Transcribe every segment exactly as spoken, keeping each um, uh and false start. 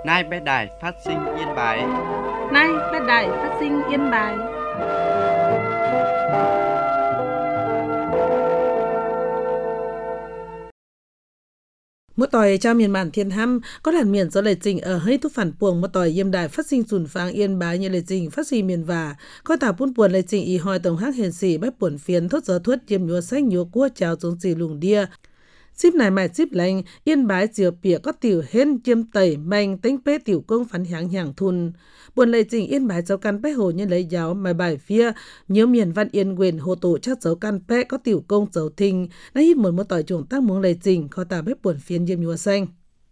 Nay bé đài phát sinh Yên Bái. Nay bé đài phát sinh Yên Bái. Một tỏi trao miền bản thiên hăm có làn miền do lệ trình ở hơi thúc phản puồng một tỏi yêm đài phát sinh sùn phang Yên Bái như lệ trình phát sinh miền và có tàu buôn buồn lệ trình y hoi tổng hắc hiền sĩ bách buồn phiến thốt gió thuất yêm nhúa xanh nhúa cua chào giống gì lùng đia. Ship này mài ship lành Yên Bái chiều bịa có tiểu hên chiêm tẩy manh tính bế tiểu công phán hàng hàng thun buồn lệ trình Yên Bái cháu căn bế hồ nhân lấy giáo mài bài phía nhớ miền văn Yên quyền hồ tổ chắc cháu căn bế có tiểu công cháu thinh đã hít một một tỏi trùng tác muốn lệ trình kho tà bếp buồn phiến diêm nhúa xanh.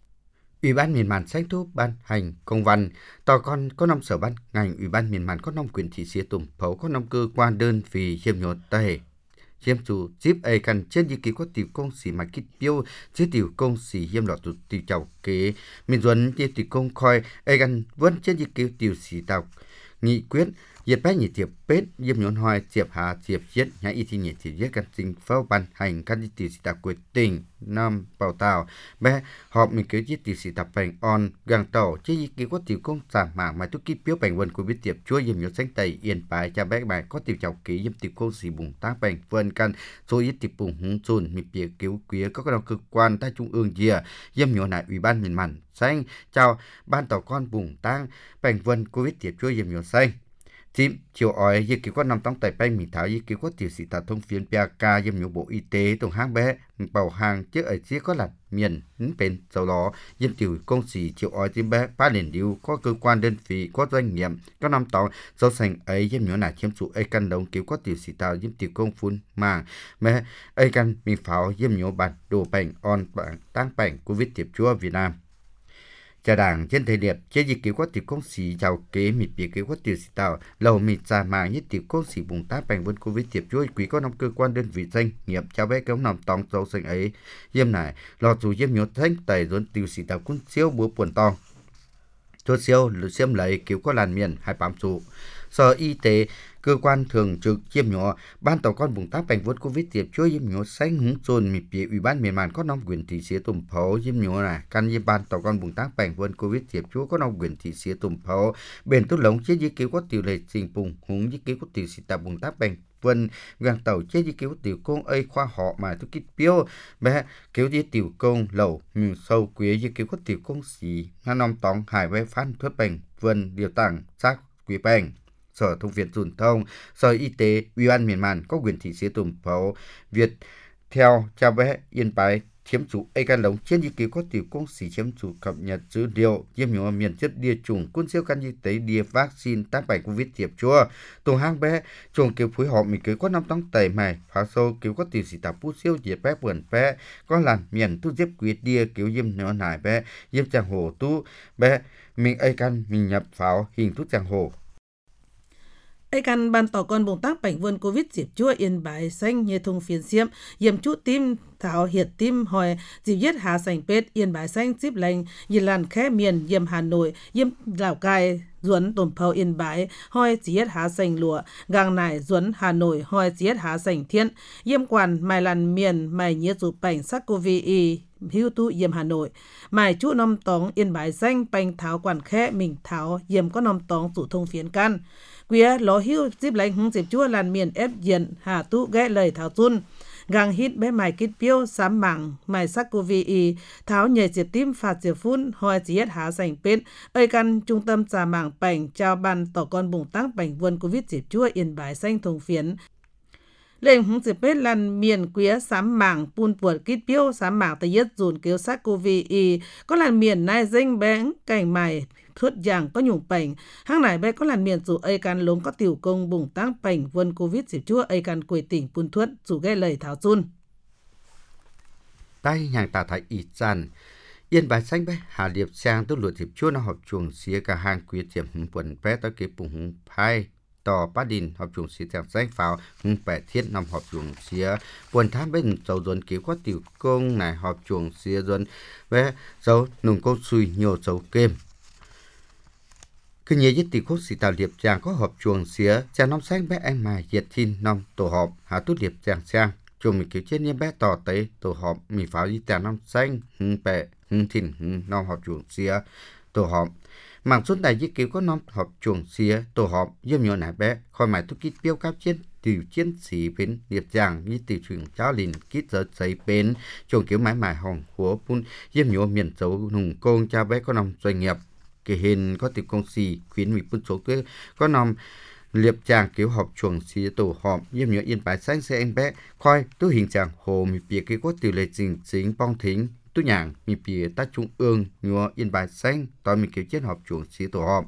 Ủy ban miền Màn Xanh Thúc ban hành công văn tòa con có năm sở ban ngành Ủy ban miền Màn có năm quyền thị xía tùm phấu có năm cơ quan đơn vì hiểm nhột tây hiểm chủ chip ai cần trên di ký có tiểu công sĩ mà kích tiêu chế tiểu công sĩ hiểm đỏ tụt tiểu chào kế miền duẩn chế tiểu công khoi ai cần vẫn trên di ký tiểu sĩ tàu nghị quyết diệt bách nhị tiệp bết diêm nhốn hoài tiệp hà tiệp giết nhà y thi nhị tiệp giết căn sinh phao ban hành căn tiểu sĩ tàu quyết tỉnh năm bảo tàu bé họp mình cứ giết tiểu sĩ tập bành on gang tàu chế di ký có tiểu công giảm mạng mà tuốt kíp biểu bành vân của biết tiệp chúa diêm nhốn xanh tây Yên Bái cha bé bài có tiểu chào ký diêm tiểu công sĩ bùng tác bành vân căn số ít tiệp bùng hung chôn mịp bìa cứu quía các cơ quan tại trung ương dìa diêm nhốn lại Ủy ban miền Màn Xanh chào ban tàu con bùng tang bành vân của biết tiệp chúa diêm nhốn xanh chim chiều ói dự kiến có năm tông tại bang mình tháo dự kiến có tiểu sĩ tạt thông phiến pê ca diêm nhũ bộ y tế tổng hãng bé bảo hàng trước ở chia có là miền bên sau đó diêm tiểu công sĩ chiều ói chim bé ba liền điêu có cơ quan đơn vị có doanh nghiệp có năm tông do sành ấy diêm nhũ này chiếm chủ ấy căn đồng cứu có tiểu sĩ tàu diêm tiểu công phun màng mẹ ấy căn mình pháo diêm nhũ bản đồ bành on bảng tăng bành covid tiệp chúa Việt Nam. Cha đảng trên thời điểm chế dự cứu có tiểu công sĩ giàu kế mịt biệt cứu có tiểu sĩ tàu lầu mịt ra mạng như tiểu công sĩ bùng tác bành vân covid tiệp chuối quý có năm cơ quan đơn vị doanh nghiệp cháu bé kéo nằm tòng dấu sinh ấy diêm này lọt dù diêm nhốt thanh tẩy dồn tiểu sĩ tàu quân siêu búa buồn tòng chốt siêu lựa xiêm lấy cứu có làn miền hai bám trụ sở y tế cơ quan thường trực diêm nhỏ ban tàu con bùng tác bành vốn covid tiệp chúa diêm nhỏ xanh hứng chôn mịp bịa Ủy ban miền Màn có năm quyền thị xía tùm phấu diêm nhỏ này căn diêm ban tàu con bùng tác bành vốn covid tiệp chúa có năm quyền thị xía tùm phấu bền tốt lống chế di cứu có tiểu lệ trình bùng húng di cứu có tiểu sĩ tàu bùng tác bành vân gang tàu chế di cứu tiểu công ấy khoa họ mà tôi kích biểu bé cứu di tiểu công lẩu miền sâu quý di cứu có tiểu công sĩ ngăn năm tòng hải bé phan thuất bành vân điều tặng xác quý bành Sở Thông viện Truyền thông, Sở Y tế, Ủy ban miền Màn có quyền thị xía tùm phấu Việt theo cha bé Yên Bái chiếm chủ ai can lống trên di ký có tiểu công sĩ chiếm chủ cập nhật dữ liệu diêm nhũ miền chất địa chủng quân siêu căn y tế địa vaccine tác bành covid tiệp chúa tổ hang bé chuồng kêu phối hợp mình cứ có năm tông tẩy mày phá sâu cứu có tiểu sĩ tạp bút siêu diệt bé buồn bé có làm miền tu diếp quyết địa cứu diêm nhũ nải bé diêm chàng hồ tu bé mình ai can mình nhập pháo hình tu chàng hồ ai căn ban tỏ con bùng tác bành vươn covid diệp chúa Yên Bái xanh như thùng phiền xiêm yểm chút tim thảo hiệt tim hỏi dịp giết hà sành pết Yên Bái xanh ship lành nhìn làn khẽ miền yểm Hà Nội yểm Lào Cai duẩn tổn phao Yên Bái hỏi dịp giết hà sành lụa gang nải duẩn Hà Nội hỏi dịp giết hà sành thiên yểm quản mài làn miền mài nhiệt dụ bành sắc covid hưu tu yểm Hà Nội mài chút nom tóng Yên Bái xanh bành tháo quản khẽ mình tháo yểm có nom tóng chủ thông phiến căn quía ló hiu ship lành hung diệp chúa làn miền ép diện hà tu ghé lời thảo chun gang hít bé mài kít piêu sám mảng mài sắc covid tháo nhảy diệp tim phạt diệp phun hoi diệt há sành pết ơi căn trung tâm trà mảng bành trao ban tỏ con bùng tăng bành vươn covid diệp chúa Yên Bái xanh thùng phiến lệnh hung diệp pết làn miền quía sám mảng pun puột kít piêu sám mảng tây yết dùn kêu sắc covid có làn miền nai dinh bén cảnh mài thuất giang có nhung bành hang này bé có làn miền dù ai can lống có tiểu công bùng tăng bành vân covid diệp chúa ai can quầy tỉnh pun thuất dù ghé lời thảo chun tay nhàng tà thái ít dàn Yên Bái xanh bé hà điệp sang tốt luật diệp chúa nó họp chuồng xía cả hàng quý tiệm quần bé tới cái bùng phai tò bát đình họp chuồng xía theo danh pháo hung bẻ thiết năm họp chuồng xía quần tham bên dầu dồn cứu có tiểu công này họp chuồng xía dồn bé dấu nùng câu xùi nhiều dấu kem cứ nhớ nhất tỷ cốt sĩ tàu điệp chàng có họp chuồng xía chàng năm xanh bé anh mài diệt thiên năm tổ họp hạ tốt điệp chàng sang chuồng mình cứu chết nhiên bé tỏ tới tổ họp mình pháo đi chàng năm xanh hưng bẹ hưng thìn hưng năm họp chuồng xía tổ họp mạng suốt đại dứt cứu có năm họp chuồng xía tổ họp yếm nhỏ nải bé khỏi mãi thúc kít biêu các chiến từ chiến sĩ bên điệp giang như từ trường cháu lìn kít giờ giấy bên chuồng cứu mãi mãi hồng của pun yếm nhỏ miền dấu nùng công cha bé có năm doanh nghiệp kể hình có tiểu công sĩ khuyến mỹ pun số tuyết có năm liệp chàng cứu họp chuồng xí tổ họp yếm nhỏ yên bái sáng xe anh bé khoi tu hình chàng hồ mỹ bìa cái có tiểu lệ chính chính bong thính tu nhàng mỹ bìa ta trung ương nhua yên bái sáng tòa mỹ cứu chiến họp chuồng xí tổ họp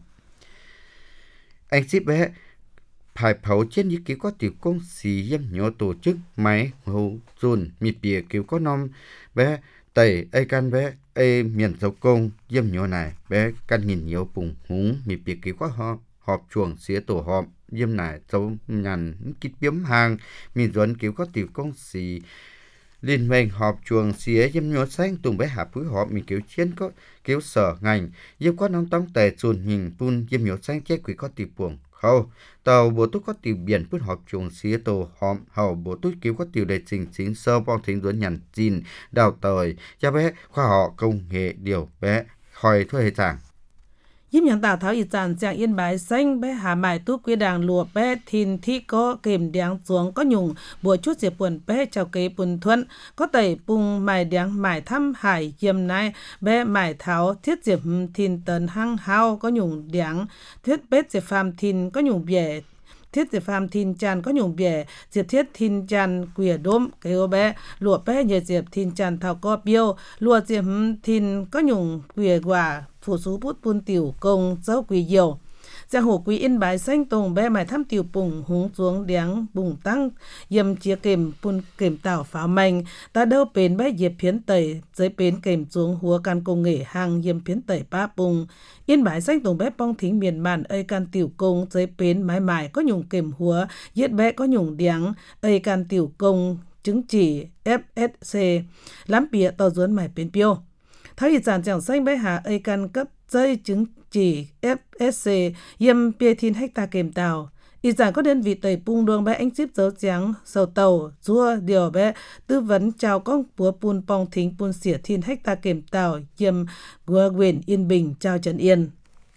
anh ship bé phải phẫu trên những kiểu có tiểu công sĩ yếm nhỏ tổ chức máy hậu dồn mỹ bìa cứu có năm bé tẩy ai can bé ai miền dấu công yếm nhỏ này bé căn nhìn nhiều bùng húng mỹ bìa cứu có họ họp chuồng xía tổ họp yếm này dấu nhằn kít biếm hàng mình dẫn cứu có tiểu công sĩ liên minh họp chuồng xía yếm nhỏ xanh tùng bé hạ phối họp mình cứu chiến có cứu sở ngành yếm có nông tông tề chuồn hình pun yếm nhỏ xanh chết quỷ có tiểu buồng khâu tàu bộ túc có tiểu biển phút họp chuồng xía tổ họp hậu bộ túc cứu có tiểu đề trình chính sơ bong thính dẫn nhằn chín đào tời cho bé khoa họ công nghệ điều bé khỏi thuê chẳng yếm nhận tả tháo ý chản chàng yên bái xanh bé hà mải tu quy đàng lùa bé thìn thi có kềm đéng xuống có nhung bùa chút diệp buồn bé chào kế buồn thuận có tẩy bùng mải đéng mải thăm hải yếm nai bé mải tháo thiết diệp thìn tần hăng hao có nhung đéng thiết bết diệp phàm thìn có nhung bẻ thiết diệp phàm thìn chan có nhung bẻ diệp thiết thìn chan quìa đốm cái ô bé lùa bé nhờ diệp thìn chan thảo có biêu lùa diệp thìn có nhung quìa quả phủ số bút buôn tiểu công dấu quỳ diều giang hồ quý yên bái xanh tùng bé mải thăm tiểu bùng húng xuống đéng bùng tăng yếm chia kềm buôn kềm tảo pháo mạnh ta đâu bến bé diệp phiến tẩy dưới bến kềm xuống húa can công nghệ hàng yếm phiến tẩy ba bùng yên bái xanh tùng bé bong thính miền màn ây can tiểu công dưới bến mái mải có nhung kềm húa yết bé có nhung đéng ây can tiểu công chứng chỉ ép ét xê lắm bịa tàu duốn mải bến piêu tháo ý giản chẳng xanh bé hà ây can cấp dây chứng chỉ ép ét xê yếm bia thìn hecta kềm tàu ý giản có đơn vị tẩy bung đường bé anh ship dấu trắng sầu tàu rua điều bé tư vấn chào con búa pun pong thính pun xỉa thìn hecta kềm tàu yếm gua quyền yên bình chào trần yên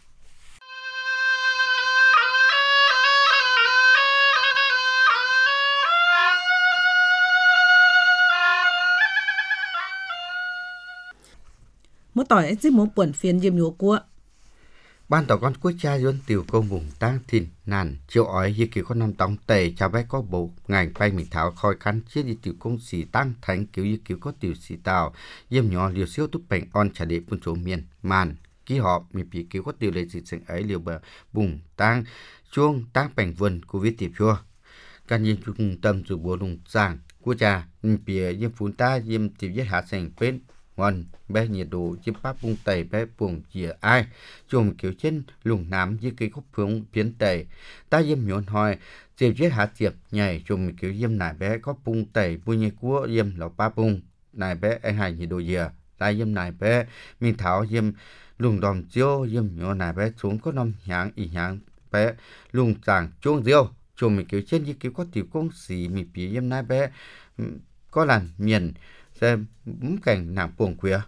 mỗi tỏi anh ship muốn buồn phiền yếm nhúa của ban tàu con quốc gia dân tiểu công vùng tăng thìn nàn chiều ói như kiểu có năm tông tề cha bé có bộ ngành bay mình tháo khoi khăn chiết đi tiểu công sĩ tăng thành kiểu như kiểu có tiểu sĩ tàu yếm nhỏ liều siêu túc bệnh on trả đệ phun số miền màn ký họp mình bị kiểu có tiểu lệ dịch sinh ấy liều bờ bùng tăng chuông tăng bệnh vườn covid tiệp chua can nhiên trung tâm dự bộ lùng giang quốc gia mình bị yếm phun ta yếm tiểu giết hạ thành bên ngon bé nhiệt độ chiếc bắp bung tẩy bé buồng chìa ai chùm kiểu trên lùng nám với cái khúc phương phiến tẩy ta yếm nhọn hỏi chiều chết hạ tiệp nhảy chùm kiểu yếm nải bé có bung tẩy bung như cua yếm lẩu ba bung nải bé ai hai nhiệt độ dìa ta yếm nải bé mình tháo yếm lùng đòn chiếu yếm nhọn nải bé xuống có năm nháng ý nháng bé lùng chàng chuông diêu chùm kiểu trên như kiểu có tiểu công sĩ mình bị yếm nải bé có làn miền xem bấm cảnh nằm buồng queer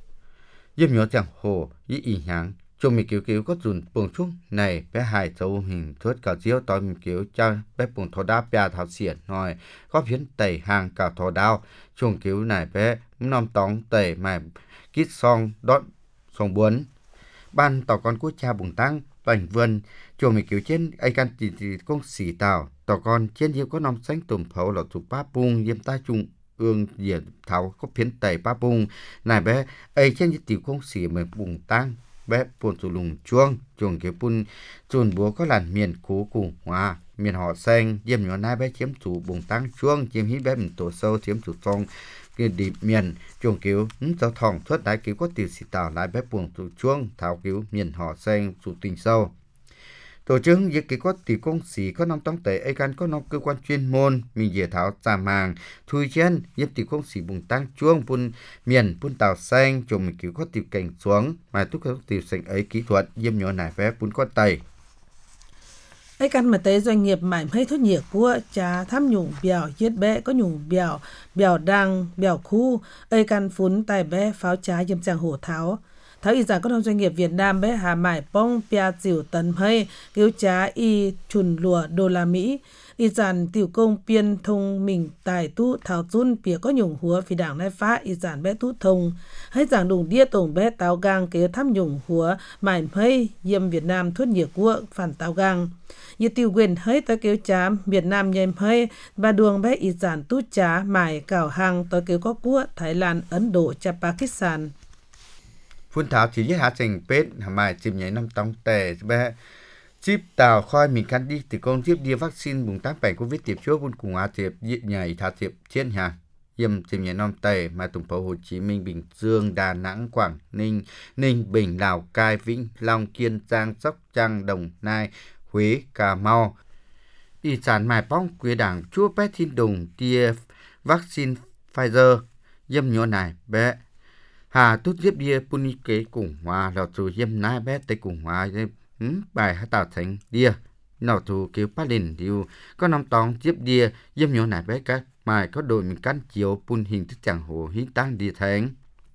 yếm nhỏ chẳng hồ ý ý nháng cho mình kiểu kiểu có dùn buồng chung này bé hài dấu hình thớt cả chiếu tỏi mình kiểu cho bé buồng thò đá bia thảo xiển nói có phiến tẩy hàng cả thò đao chuồng kiểu này bé nom tóng tẩy mà kít song đón song buồn ban tàu con quốc cha bùng tăng bảnh vườn cho mình kiểu trên ai can chỉ chỉ công xỉ tàu tàu con trên nhiều có nom xanh tùm phấu là chụp ba bung yếm ta chung ương diện thảo có phiến tẩy ba bung này bé ấy trên những tiểu công sĩ mà bùng tăng bé buồn tụ lùng chuông chuồng cái bun chuồn búa có làn miền cố cùng hòa miền họ xanh yếm nhỏ nai bé chiếm chủ bùng tăng chuông chiếm hít bé mình tổ sâu chiếm chủ trong cái đi miền chuồng kiểu giao thòng thoát đái kiểu có tiểu sĩ tàu lại bé buồn tụ chuông thảo kiểu miền họ xanh chủ tình sâu tổ chức những cái có tỷ công sĩ có năm tông tệ ai can có năm cơ quan chuyên môn mình dễ tháo giả màng thui chen giúp tỷ công sĩ bùng tăng chuông bun miền bun tàu xanh chùm mình kiểu có tỷ cảnh xuống mà tất cả tỷ sành ấy kỹ thuật yếm nhỏ nải vé bún có tẩy ai căn mà tới doanh nghiệp mải hay thoát nhiệt của trà thăm nhung bèo giết bé có nhung bèo bèo đăng bèo khu ai căn phún tài bé pháo trá yếm chàng hổ tháo Tháo y giản có nông doanh nghiệp Việt Nam bé hà mải bông pia chiều tấn hay cứu trá y chùn lùa đô la Mỹ. Y giản tiểu công biên thông mình tài tu thảo chun bìa có nhung húa vì đảng nai phá y giản bé tu thông. Hay giảng đùng đĩa tổng bé táo gang kế thăm nhung húa mải hay yêm Việt Nam thuất nhiệt của phản táo gang. Y tiêu quyền hơi tới kêu trá Việt Nam nhềm hơi và đường bé y giản tu trá mải cảo hàng tới kêu có của Thái Lan, Ấn Độ, cha Pakistan. Phun thảo chỉ giết hạ trình pết hàm mài chìm nhảy năm tông tề bé chip tàu khoi mình căn đi từ công tiếp đi vaccine bùng tác bảy covid tiệp chúa quân cùng á tiệp diện nhảy thả tiệp chiến hàng yêm chìm nhảy năm tề mà tổng phố Hồ Chí Minh, Bình Dương, Đà Nẵng, Quảng Ninh, Ninh Bình, Lào Cai, Vĩnh Long, Kiên Giang, Sóc Trăng, Đồng Nai, Huế, Cà Mau. Y sản mài bóng quý đảng chúa bé thiên đùng tia vaccine Pfizer yêm nhỏ này bé hà tốt tiếp đi puni kế cùng hòa lọt dù yêm nai bé tây cùng hòa bài hát tạo thành đia nào thủ kiểu phát lên điều có năm tòng tiếp đia yêm nhỏ này bé các mài có đội mình cắn chiếu pun hình thức chẳng hồ hiến tăng đi thành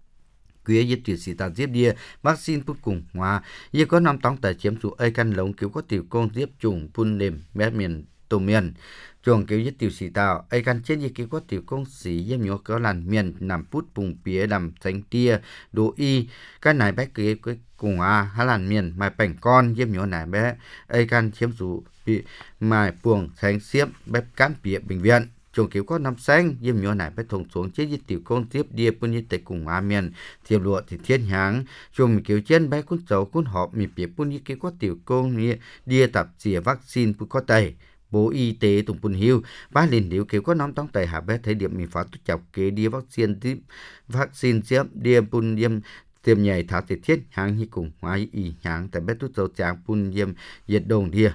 quý yết tuyệt sĩ tạo tiếp đia vaccine pun cùng hòa yết có năm tòng tại chiếm chủ ai căn lồng kiểu có tiểu công tiếp trùng pun đêm bé miền tổ miền chuồng kiểu yết tiểu sĩ tạo ai căn trên yết kiểu có tiểu công sĩ yêm nhỏ có làn miền nằm phút bùng phía làm tránh tia đồ y cái này bé kế cái cùng à hà làn miền mài bảnh con yêm nhỏ này bé ai căn chiếm chủ bị mài buồng tránh xiếp bếp cán phía bệnh viện chuồng kiểu có năm xanh yêm nhỏ này bé thùng xuống chế yết tiểu công tiếp đia pun yết tây cùng à miền thiệp lụa thì thiên hàng chuồng kiểu trên bé cún dấu cún họp mi phía pun yết kiểu có tiểu công đia tập xỉa vaccine pun có tây Bộ Y tế Tổng Pun Hiu ba liền điếu kiểu có nóng tóng tại hạ bé thấy điểm mình phá tốt chọc kế đi vaccine tiếp vaccine tiếp đi pun yêm tiêm nhảy thảo tiết thiết hàng như cùng hóa y hàng tại bé tốt dấu tràng pun yêm nhiệt đồng đia.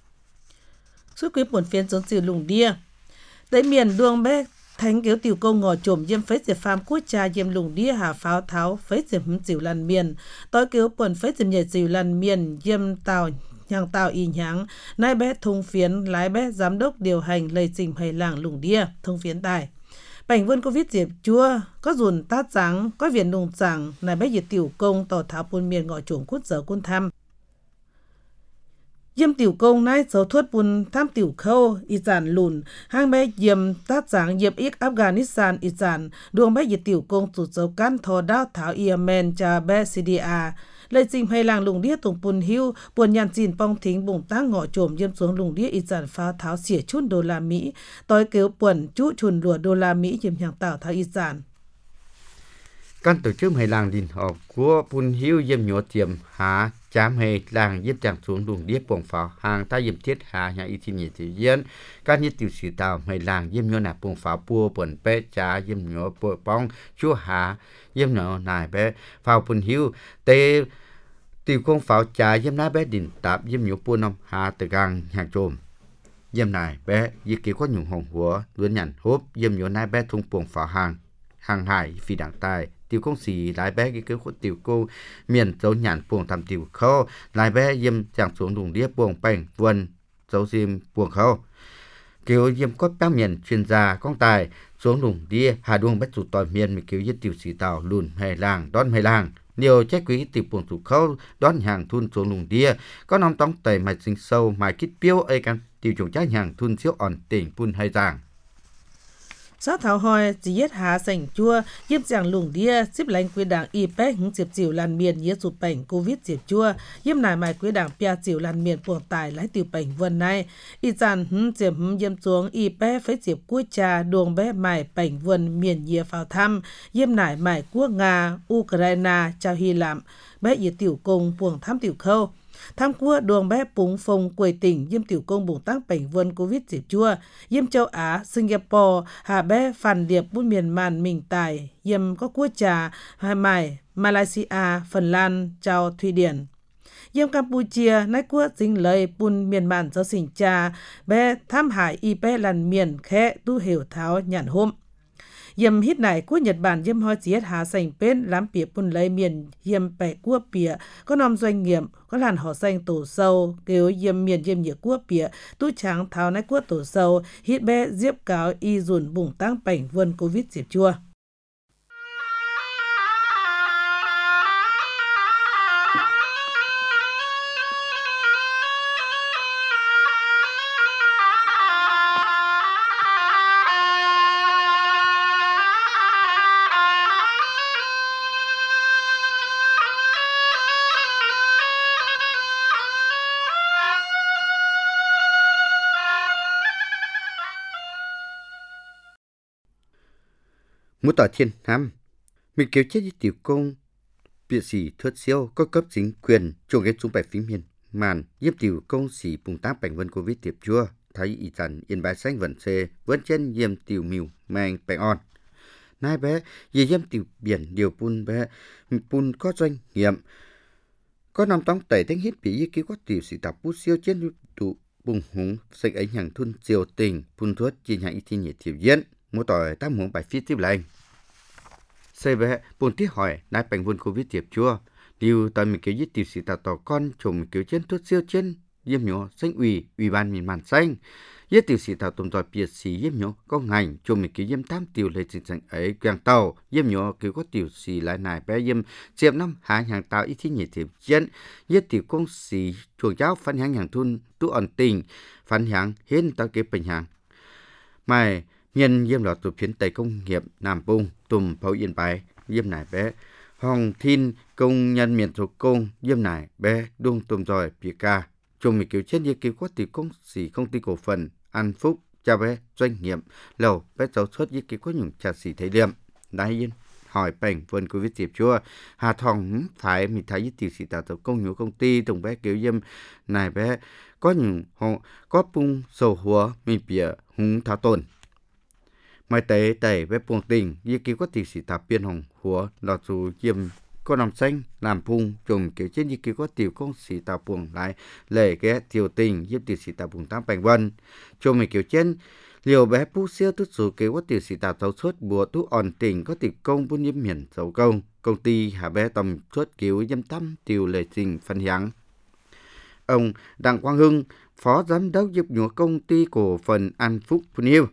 Suốt quý buồn phiên giống sự lùng đia. Tại miền đường bé thánh kiểu tiểu công ngò trộm yêm phế diệt phàm quốc cha yêm lùng đia hà pháo tháo phế diệt hấm chịu lan miền. Tối kiểu buồn phế diệt nhảy chịu lan miền yêm tàu nhàng tạo y nháng, nai bé thông phiến lái bé giám đốc điều hành lây trình hay làng lùng đia thông phiến tài. Bảnh vươn covid diệp chua có dùn tát trắng có viện nùng chẳng nai bé diệt tiểu công tỏ tháo pun miền ngọ chuồng cút giờ quân thăm. Yêm tiểu công nai dấu thuất pun tham tiểu khâu y giản lùn hang bé yêm tát trắng yêm ít Afghanistan y giản đường bé diệt tiểu công tụt dấu can thò đao tháo Yemen cha bé xê đê a. Lây trình hay làng lùng đĩa tổng Pun Hiu buồn nhàn chìn bong thính bùng tác ngọ trộm yêm xuống lùng đĩa y giản phá tháo xỉa chút đô la Mỹ tối kêu buồn chú chùn lùa đô la Mỹ yêm nhàng tạo tháo y giản. Căn tổ chức hay làng đình họp của Pun Hiu yêm nhỏ tiềm há chám hay làng yêm chẳng xuống lùng đĩa bổng pháo hàng ta yêm thiết hạ nhà y thiên nhị thị diễn các nhất tiểu sĩ tạo hay làng yêm nhỏ nạp bổng pháo bùa buồn bé trá yêm nhỏ bùa bong chúa hạ yêm nhỏ nài bé pháo Pun Hiu tê tiểu công pháo trá yêm ná bé đình tạp yêm nhỏ bùa nông hạ từ gang hàng trồm yêm nài bé yêm kiểu có nhung hồng húa luôn nhằn hốp yêm nhỏ nài bé thung bổng pháo hàng hàng hải phi đảng tài tiểu công sĩ lái bé cái kiểu của tiểu cô miền dấu nhàn buồng thầm tiểu khâu lái bé yêm chẳng xuống đùng đĩa buồng bành vườn dấu diêm buồng khâu kiểu yêm có các miền chuyên gia con tài xuống đùng đĩa hà đuông bắt chủ toàn miền kiểu yết tiểu sĩ tàu lùn hay làng đón hay làng nhiều trách quý tiểu buồng chủ khâu đón hàng thun xuống đùng đĩa có nòng tống tẩy mạch sinh sâu mài kít piêu ấy căn tiểu chủng trách hàng thun siêu ổn tỉnh pun hay giang. Sát thảo hoi chỉ yết hạ sành chua yếp giảng lùng đia xếp lãnh quy đảng y pé hứng diệp chiều lan miền yết sụp bệnh covid diệp chua yếp nài mài quy đảng pia chiều lan miền buồng tài lái tiểu bệnh vân này y giàn hứng diệp hứng yếm xuống y pé phế diệp cuối trà đường bé mài bệnh vân miền yê phao thăm yếp nài mài quốc Nga Ukraine chào Hy Lạp bé yết tiểu công buồng thăm tiểu khâu tham cua đường bé búng phong quầy tỉnh yêm tiểu công bùng tăng bệnh vân covid diệp chua yêm châu Á Singapore hà bé phản điệp bún miền màn mình tài yêm có cua trà hai mài Malaysia Phần Lan chào Thụy Điển yêm Campuchia nái cua dính lời bún miền màn giáo sinh trà bé tham hải y bé làn miền khẽ tu hiểu tháo nhàn hôm yêm hít này của Nhật Bản yêm hoi chiết hà sành bên làm bìa bún lấy miền yêm bẻ cua bìa có nòm doanh nghiệp có làn họ xanh tổ sâu kêu yêm miền yêm nhựa cua bìa tu trắng tháo nái cua tổ sâu hít bé diếp cáo y dùn bùng tăng bệnh vân covid diệp chua. Mũ tỏ thiên năm, mình kéo chết với tiểu công, biệt sĩ thất siêu có cấp chính quyền cho ghé xuống bài phím miền màn giúp tiểu công sĩ bùng tác bệnh vân Covid tiệp chua thấy y trần yên bài xanh vẫn xê vẫn chân diêm tiểu miu mang bệnh on. Nai bé vì diêm tiểu biển điều pun bé pun có doanh nghiệm có năm tông tẩy thanh hít bị y cứu có tiểu sĩ tập bút siêu trên tụ bùng húng xây ấy hàng thun triều tình pun thuất chi hàng y thi nhiệt tiểu diễn mua tỏi tác muốn bài phí tiếp lành. Xây bé bồn tiết hỏi nai bệnh vân Covid tiệp chua điều tại mình kéo giết tiểu sĩ tạo tỏ con chồng kéo trên thuốc siêu trên diêm nhỏ xanh ủy ủy ban miền màn xanh giết tiểu sĩ tạo tồn tại biệt sĩ diêm nhỏ có ngành chồng mình kéo diêm tam tiểu lệ trình trình ấy quang tàu diêm nhỏ kéo có tiểu sĩ lại này bé diêm diêm năm hai hàng tàu ít thi nhiệt thiệp chân giết tiểu công sĩ chuồng giáo phân hàng hàng thun tu ẩn tình phân hàng hiến tao kế bình hàng mày nhân diêm lọt từ phiến tây công nghiệp Nam Bung tùm phẫu yên bài diêm này bé Hồng Thiên công nhân miền thuộc công diêm này bé đung tùm rồi bìa ca chồng mình cứu chết như cứu có tiểu công sĩ công ty cổ phần An Phúc cha bé doanh nghiệp lầu bé giáo xuất như cứu có những trà sĩ thấy liệm đại yên hỏi bệnh vân Covid tiệp chua Hà Thòng phải mình thấy tiểu sĩ tạo tập công nhiều công ty tùng bé cứu diêm này bé có những họ có bung sầu húa mình bìa húng tháo tồn mai tế tẩy với buồng tình như cứu có tiểu sĩ tạp biên hồng húa lọt dù diêm có nằm xanh làm phung chồng kiểu trên như cứu có tiểu công sĩ tạp buồng lại lệ ghé tiểu tình giúp tiểu sĩ tạp buồng tám bành vân chồng mình kiểu trên liều bé bút siêu tức dù cứu có tiểu sĩ tạp thấu suốt bùa tú ổn tình có tiểu công buôn nhiễm hiển dấu công công ty hà bé tầm suốt cứu dâm tâm tiểu lệ trình phân hiáng. Ông Đặng Quang Hưng phó giám đốc giúp nhúa công ty cổ phần An Phúc Phun Yêu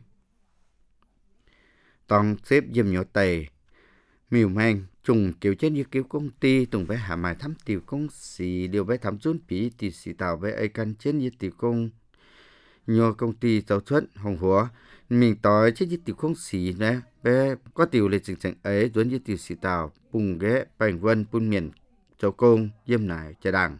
toàn xếp dùm nhỏ tầy miều mang trùng kiểu trên như kiểu công ty tùng với hạ mài thăm tiểu công sĩ điều với thăm rút phí tiểu sĩ tạo với ai căn trên như tiểu công nhờ công ty giáo xuất hồng húa mình tối trên như tiểu công sĩ nè bé có tiểu lệ trình trình ấy giống như tiểu sĩ tạo bùng ghé bành vân bún miền châu công diêm nải trà đằng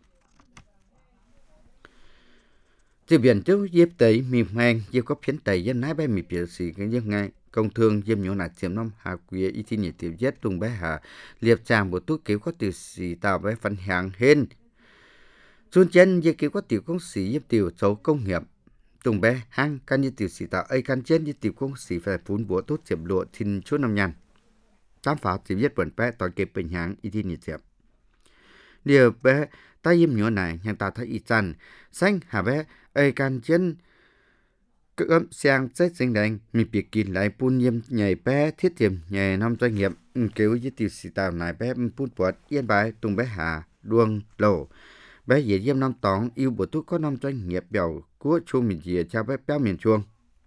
từ biển trước dếp tới miền mang dếp có phiến tây dân nái bé mì biểu sĩ cái dân ngay công thương diêm nhỏ nạt chiếm năm hà quý y thi nhiệt tiểu jet tung bé hà liệp tràng bộ tú cứu có tiểu sĩ tạo bé phân hàng hên xuân chân dê cứu có tiểu công sĩ giúp tiểu châu công nghiệp tung bé hang căn như tiểu sĩ tạo ấy căn trên như tiểu công sĩ phải phun búa tốt chiếm lụa thìn chút năm nhàn tám phá tiểu jet bẩn bé toàn kịp bình hàng y thi nhiệt chiếm điều bé tay diêm nhỏ này hiện tại thấy y chăn xanh hà bé ấy căn trên cướp sang chết sinh đánh mình bị kín lại phun nhiễm nhảy bé thiết tiệm nhảy năm doanh nghiệp cứu với tiểu sĩ tạo này bé phun bọt yên bài tung bé hà đuông lẩu bé dễ diêm năm tóng yêu bộ thuốc có năm doanh nghiệp biểu của chuông miền dìa cho bé béo miền chuông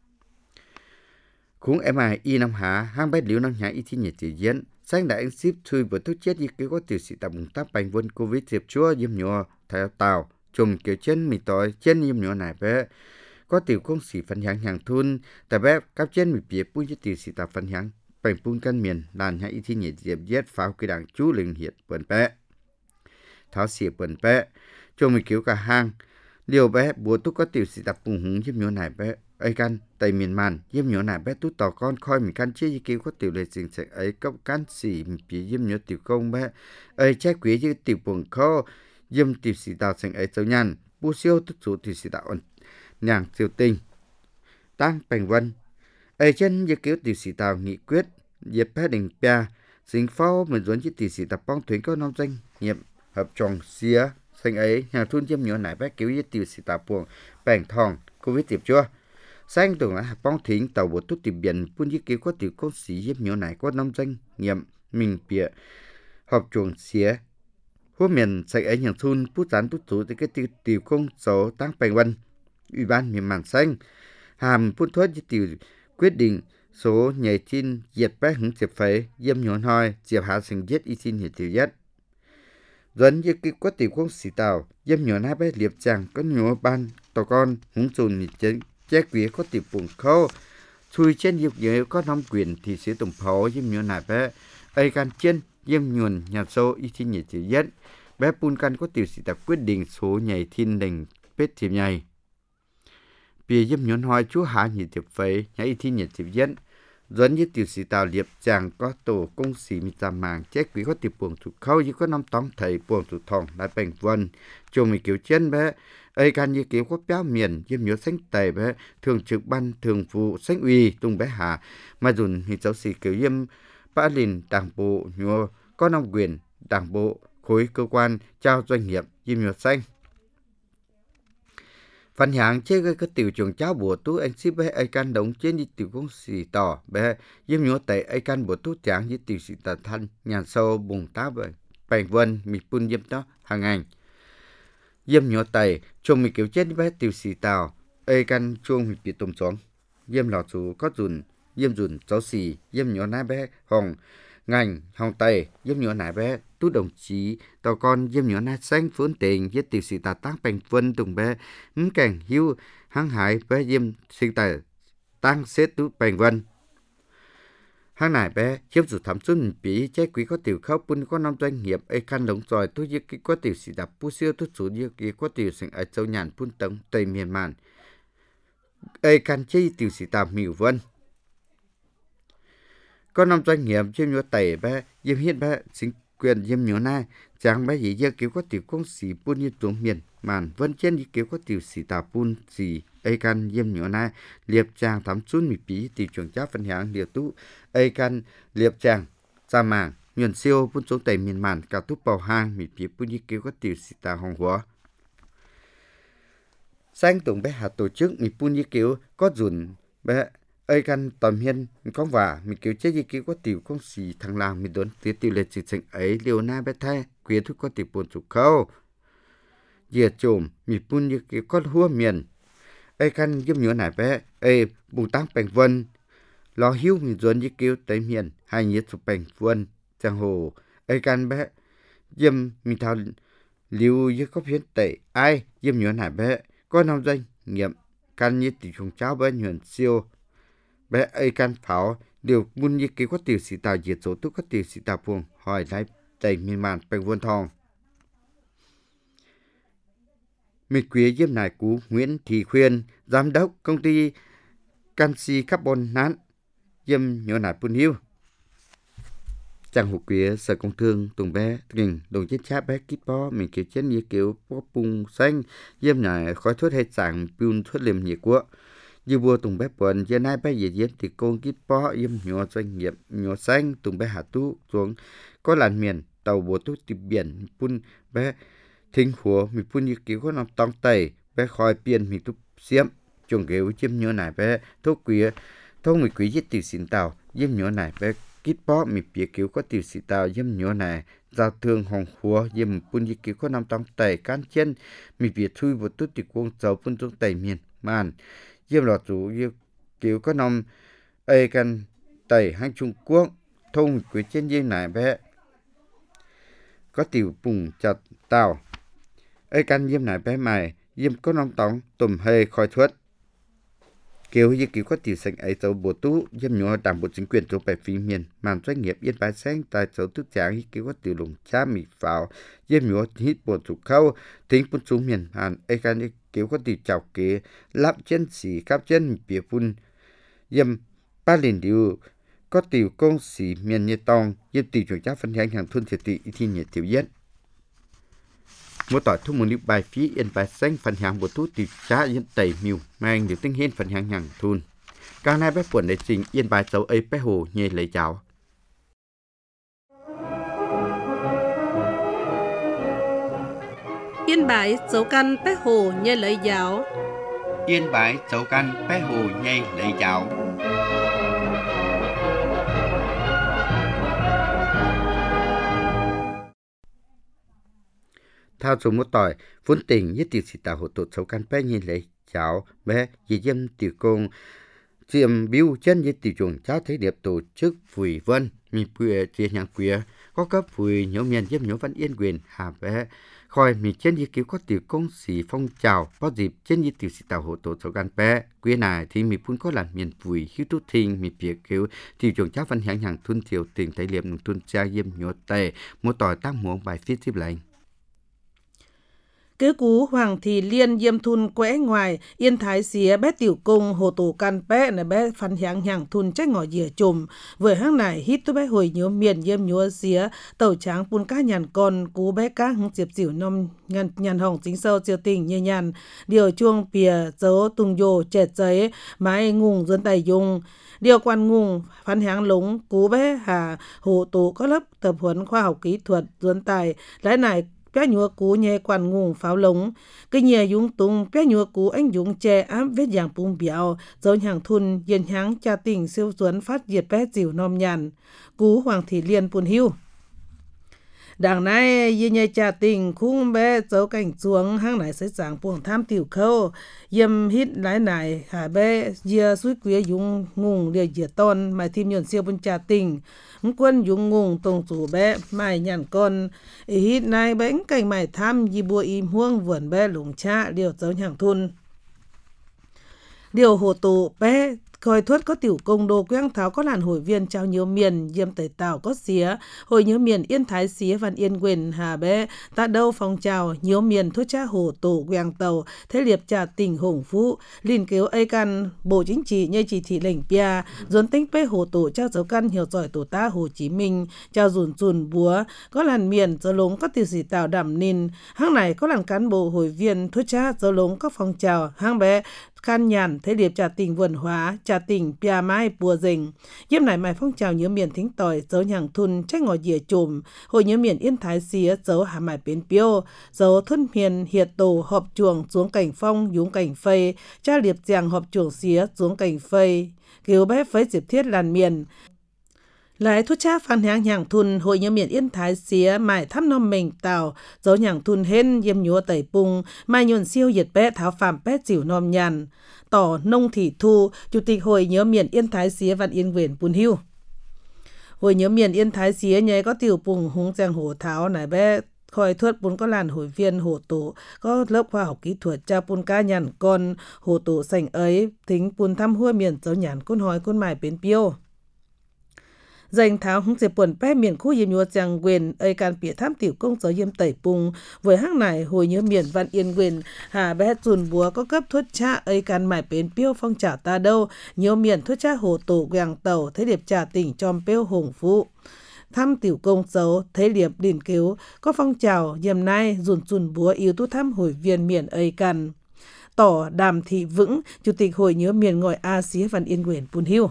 cũng em ai y năm hà hang bé liễu năm nhà y thi nhiệt tiểu diễn sáng đại anh ship thui bộ thuốc chết như cứu có tiểu sĩ tạo bùng tắc bành vân Covid tiệp chúa diêm nhỏ theo tàu chùm kiểu chân mì tỏi chân diêm nhỏ này bé có tiểu công sĩ phân hàng hàng thun tại bé các trên bị bịa bún cho tiểu sĩ tập phân hàng bành bún căn miền làn hay y thi nhiệt diệm giết pháo kỳ đảng chú linh hiện bẩn bé tháo xỉa bẩn bé cho mình cứu cả hang liều bé bùa túc có tiểu sĩ tập bùng húng giúp nhỏ này bé ấy căn tại miền màn giúp nhỏ này bé tút tỏ con khoi mình căn chia cứu có tiểu lệ trình sẽ ấy cấp căn xỉ mình bịa giúp nhỏ tiểu công bé ấy trái quý như tiểu bùng kho giúp tiểu sĩ tạo thành ấy châu nhàn bu siêu tức chủ tiểu sĩ tạo nhàng siêu tinh tăng bành vân ấy chân như cứu tiểu sĩ tạo nghị quyết dịp phép đình pia dính phao mình dẫn chiếc tiểu sĩ tập bóng thuyền có năm doanh nghiệp hợp tròn xía xanh ấy nhà thun chiêm nhỏ nải bác cứu với tiểu sĩ tạo buồng bành thòng Covid tiệp chua xanh tưởng là bóng thuyền tàu bộ tốt tìm biển phun như cứu có tiểu công sĩ giúp nhỏ nải có năm doanh nghiệp mình bịa hợp tròn xía hôm miền xanh ấy nhà thun bút rán bút thủ tới cái tiểu tiểu công số tăng bành vân Ủy ban miền màn xanh hàm phun thuốc với tiểu quyết định số nhảy tin diệt bé hứng diệp phế diêm nhọn hoi diệp hạ sinh giết y tin hiệt tiểu nhất dẫn như cái quá tiểu công sĩ tàu diêm nhọn hai bé liệp chàng có nhỏ ban tàu con hứng sùn nhị chế chế quý có tiểu bụng khâu chui trên diệp nhớ có năm quyền thì sẽ tùng phó diêm nhọn hai bé ấy can trên diêm nhọn nhà sâu y tin hiệt tiểu nhất bé phun can có tiểu sĩ tập quyết định số nhảy tin đành bết thiệp nhảy vì dâm nhọn hỏi chú hạ nhiệt tiệp phế nhảy thi nhiệt tiệp dẫn dẫn như tiểu sĩ tàu liệp chàng có tổ công sĩ mi tàm màng chết quý có tiểu buồng thủ khâu như có năm tóm thầy buồng thủ thòng lại bành vân cho mình kiểu chân bé ấy can như kiểu có béo miền diêm nhớ xanh tẩy bé thường trực ban thường vụ xanh uy tung bé hà mà dùn thì giáo sĩ kiểu diêm ba lìn đảng bộ nhớ có năm quyền đảng bộ khối cơ quan trao doanh nghiệp diêm nhớ xanh phần hạng chế cái tiểu trường cháu bùa tú anh ship bé ai can đóng trên đi tiểu công sĩ tỏ bé diêm nhớ tẩy ai can bùa tú tráng với tiểu sĩ tà thanh nhà sâu bùng tá vậy bành vân mi pun diêm đó hàng ngày diêm nhớ tẩy chung mi kiểu chết bé tiểu sĩ tàu ai can chuông mi bị tôm xuống diêm lọ chú có dùn diêm dùn cháu xì diêm nhớ nai bé hồng ngành hồng tây diêm nhớ nai bé tú đồng chí tàu con diêm nhớ nai xanh phun tiền với tiểu sĩ tà tăng bành vân tùng bé ấm cảnh hiu hăng hải bé diêm sinh tài tăng xếp tú bành vân hàng này bé chiếm sự thẩm xuân bị trái quý có tiểu khâu pun có năm doanh nghiệp ai khăn đóng giỏi tôi như cái có tiểu sĩ đạp pu siêu tôi số như cái có tiểu sinh ở châu nhàn pun tống tây miền màn ai khăn chơi tiểu sĩ đạp miểu vân có năm doanh nghiệp chiếm nhớ tẩy bé diêm hiện bé chính quyền diêm nhớ này chẳng bé gì giờ kiểu có tiểu công sĩ pun như tuồng miền màn vân trên như kiểu có tiểu sĩ đạp pun gì ai can diêm nhớ này liệp chàng thắm xuân mì bí tiểu trường cháp phân hạng liệp tú ai can liệp chàng sa màng nhuần siêu pun số tây miền màn cả túp bào hang mì bí pun như kiểu có tiểu sĩ tà hồng hóa sang tùng bé hạt tổ chức mì pun như kiểu có dùn bé ai can tầm hiên con vả mì kiểu chế như kiểu có tiểu công sĩ thằng làng mì đốn tiểu tiểu lệ sự tình ấy liều na bé thay quyến thúc có tiểu buồn chủ khâu diệt trộm mì pun như kiểu có hua miền ai khăn giúp nhớ nải bé ai bùng tăng bành vân lo hiu mình dồn như kêu tới miền hai nhiệt sụp bành vân chẳng hồ ai khăn bé giúp mình thao liu như có phiến tẩy ai giúp nhớ nải bé có năm doanh nghiệm căn như tỷ trùng cháo bé nhuận siêu bé ai khăn pháo điều buôn như kêu có tiểu sĩ tàu diệt số tức có tiểu sĩ tàu buông hỏi lại tẩy miền màn bành vân thong mình quý diêm nải cú Nguyễn Thị Khuyên, giám đốc công ty canxi carbon nán diêm nhớ nải pun hiu. Chẳng hụt quý sở công thương tùng bé tình đồng chết cháp bé kít bó mình kiểu chết như kiểu bó bung xanh diêm nải khói thuốc hay sảng pun thuốc liềm nhiệt của như bùa tùng bé buồn giờ nay bé về diêm thì con kít bó diêm nhớ doanh nghiệp nhớ xanh tùng bé hạ tú xuống có làn miền tàu bùa tú tìm biển pun bé thính hùa mình phun như kiểu có nằm tông tẩy bé khỏi tiền mình tụp xiêm trồng kiểu chiêm nhớ này bé thuốc quý thông mình quý giết tiểu xin tàu diêm nhớ này bé kít bó mình bịa kiểu có tiểu xin tàu diêm nhớ này giao thương hồng hùa diêm phun như kiểu có nằm tông tẩy can chân mình bịa thui một chút tiểu quân dầu phun trong tẩy miền màn diêm lọt chủ kiểu có nằm ai can tẩy hàng Trung Quốc thông mình quý trên diêm này bé có tiểu bùng chặt tàu ai can diêm nải bé mày diêm có nông tống tùm hơi khói thuất kiểu như kiểu có tiểu sinh ấy dấu bộ tú diêm nhớ đảng bộ chính quyền số bảy phí miền màn doanh nghiệp yên bái sáng tại số tức tráng như kiểu có tiểu lùng cha mì pháo diêm nhớ hít bộ chủ khâu tính bún xuống miền hàn ai can như kiểu có tiểu chào kế lắp chân xỉ cáp chân bìa phun diêm ba liền điều có tiểu công sĩ miền nhiệt tòng diêm tiểu trưởng chắc phân hành hàng thôn thiệt tỷ thì nhiệt tiểu nhất một tỏi thu một bài bài phí yên bài xanh phần hàng bộ thu tỷ giá yên tẩy miêu mang điều tinh hiên phần hàng hàng thun càng nay bé quần để trình yên bài dấu ấy bé hồ nhê lấy cháo Yên bái dấu căn bé hồ nhê lấy giáo yên bài dấu căn bé hồ nhê lấy cháo thao số một tỏi vốn tình nhất tiểu sĩ tạo hộ tổ xấu căn bé nhìn lấy cháu bé dì dâm tiểu công diệm biêu chân như tiểu chuồng cháu thấy đẹp tổ chức Phùi Vân mình bùa chia nhàng quía có cấp Phùi nhóm miền dâm nhóm văn yên quyền hà bé khỏi mình chân như kiểu có tiểu công sĩ phong trào bao dịp chân như tiểu sĩ tạo hộ tổ xấu căn bé quía này thì mình phun có làn miền Phùi hiếu tốt thình mình bịa kiểu tiểu chuồng cháu văn hàng hàng thun tiểu tình thấy liệm thun cha dâm nhớ tề một tỏi tăng muỗng bài viết tiếp lệnh Kế cú Hoàng Thị Liên Diêm Thun quẽ ngoài Yên Thái xía bé tiểu cung hồ tổ can bé này bé phản h향 hàng thun trách ngỏ dìa chùm với hang này hít tôi bé hồi nhớ miền Diêm nhúa xía tàu tráng pun cá nhàn con cú bé cá hứng diệp dịu nom nhàn nhàn hỏng chính sâu chiều tình như nhàn điều chuông pìa dấu tung dồ chẹt giấy mái ngung dân tài dùng điều quan ngung phán h향 lúng cú bé hà hồ tổ có lớp tập huấn khoa học kỹ thuật dân tài lái này bé nhúa cú nhẹ quan ngung pháo lống cái nhẹ dung tung bé nhúa cú anh dung che áp vết dạng bung béo dấu hàng thun yên h향 cha tình siêu duấn phát diệt bé dịu nom nhàn cú Hoàng Thị Liên pun hiu đằng này yên nhẹ cha tình khung bé dấu cảnh xuống hang này sẽ giảng buồng tham tiểu khâu yếm hít lái này hà bé dìa suy quế dung ngung địa dìa ton mà thêm nhuận siêu bun cha tình quân dung ngung tông chủ bé mày nhàn con hít này bánh cảnh mày tham di bùa im huông vườn bé lủng cha điều dấu hàng thun điều hồ tụ bé Khởi thuất có tiểu công đồ quang tháo có làn hội viên trao nhiều miền diêm tẩy tảo có xía hội nhớ miền Yên Thái xía văn Yên quyền hà bé ta đâu phong trào nhiều miền thuất cha hồ tổ quang tàu thế liệp trà tỉnh hùng phú liên kéo ai căn bộ chính trị như chỉ thị lệnh pia dồn tính bé hồ tổ trao dấu căn hiểu giỏi tổ ta Hồ Chí Minh trao dùn dùn búa có làn miền dấu lống có tiểu sĩ tạo đảm nín hang này có làn cán bộ hội viên thuất cha dấu lống có phong trào hang bé can nhàn thế điệp trà tỉnh vườn hóa trà tỉnh pia mai bùa dình yếm này mày phong trào nhớ miền thính tỏi dấu nhàng thun trách ngỏ dìa chùm hội nhớ miền Yên Thái xía dấu hà mải bến piêu dấu thuân miền hiệt tổ họp chuồng xuống cảnh phong dũng cảnh phây cha liệp giàng họp chuồng xía xuống cảnh phây cứu bé phấy diệp thiết làn miền lại thuốc cha phản h향 hàng thun hội nhớ miền Yên Thái xía mải thăm nom mình tàu dấu nhàng thun hên yếm nhúa tẩy pung mai nhuận siêu nhiệt bé tháo phạm bé dịu nom nhàn tỏ nông thị thu chủ tịch hội nhớ miền Yên Thái xía văn Yên quyền pun hiu hội nhớ miền Yên Thái xía nhớ có tiểu pung húng giang hồ tháo này bé khởi thuật pun có làn hội viên hồ tổ có lớp khoa học kỹ thuật cha pun ca nhàn con hồ tổ sành ấy thính pun thăm hua miền dấu nhàn côn hói côn mải bến piêu dành tháo hứng dịp buồn bé miền khu yếm nhúa giang quyền ơi can bịa tham tiểu công dấu yếm tẩy pung với hang này hồi nhớ miền văn Yên quyền hà bé dùn búa có cấp thuất cha ơi can mải bến piêu phong trả ta đâu nhiều miền thuất cha hồ tổ quàng tàu thế điệp trà tỉnh chom piêu hùng phú thăm tiểu công dấu thế điệp đền cứu có phong trào yếm nay dùn dùn búa yếu tố thăm hội viên miền ơi can tỏ Đàm Thị Vững chủ tịch hội nhớ miền ngồi a xía văn Yên quyền pun hiu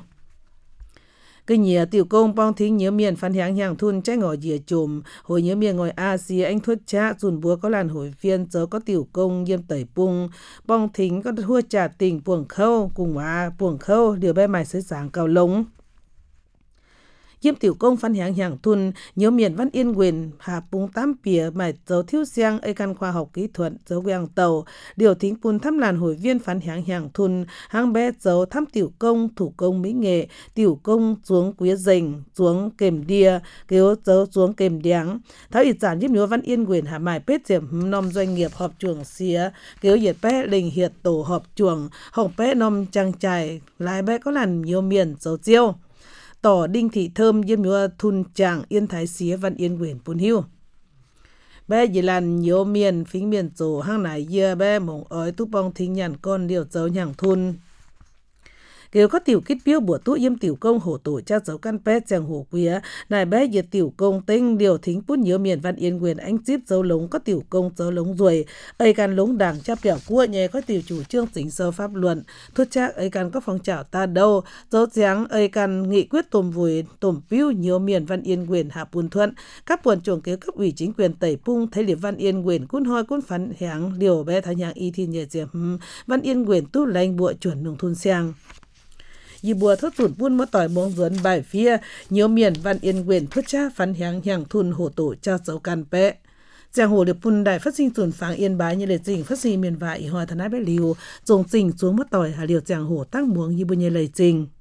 cái nhía tiểu công bong thính nhớ miền phản h향 hàng thun trách ngỏ dìa chùm hội nhớ miền ngồi a xía anh thuất cha dùn búa có làn hội viên dấu có tiểu công yếm tẩy pung bong thính có thua trà tình buồng khâu cùng hóa buồng khâu điều bé mày sới sáng cao lống yếm tiểu công phản h향 hàng thun nhớ miền văn Yên quyền hà pung tám pìa mày dấu thiếu giang ấy căn khoa học kỹ thuật dấu quang tàu điều thính pun thăm làn hội viên phản h향 hàng thun hang bé dấu thăm tiểu công thủ công mỹ nghệ tiểu công xuống quía dình xuống kềm đia kêu dấu xuống kềm đéng tháo ít giản yếm nhúa văn Yên quyền hà mải pết diệp nom doanh nghiệp họp chuồng xía kêu nhiệt bé lình hiệt tổ họp chuồng hồng bé nom trang trải lái bé có làn nhiều miền dấu chiêu tỏ Đinh Thị Thơm yếm nhúa thun chàng Yên Thái xía văn Yên quyền pun hiu bé dì làn nhiều miền phính miền tổ hang này dìa bé mộng ói tú bong thính nhàn con điều dấu nhàng thun kêu có tiểu kích piêu bùa tú yếm tiểu công hồ tổ cha dấu căn bé chàng hồ quía này bé diệt tiểu công tinh điều thính pút nhớ miền văn Yên quyền anh chip dấu lống có tiểu công dấu lống ruồi ấy can lống đảng cha bẻo cua nhé có tiểu chủ trương chính sơ pháp luận thuất chắc ấy can có phong trào ta đâu dấu tráng ấy can nghị quyết tôm vùi tôm piêu nhớ miền văn Yên quyền hạ pun thuận các buồn chuồng kế cấp ủy chính quyền tẩy pung thấy liệp văn Yên quyền cún hoi cún phán h향 điều bé thái nhang y thiên nhẹ diệp văn Yên quyền tu lành bụa chuẩn nông thôn sang dì bùa thốt tụt buôn mất tỏi mong dẫn bài phía nhiều miền văn Yên quyền thuất cha phán h향 hàng thun hồ tổ cho dấu can bé giang hồ điệp bùn đại phát sinh tuần pháng Yên Bái như lệ trình phát sinh miền vải hòa thân ái bé liu dùng trình xuống mất tỏi hà liều giang hồ tăng muống như bùn như lệ trình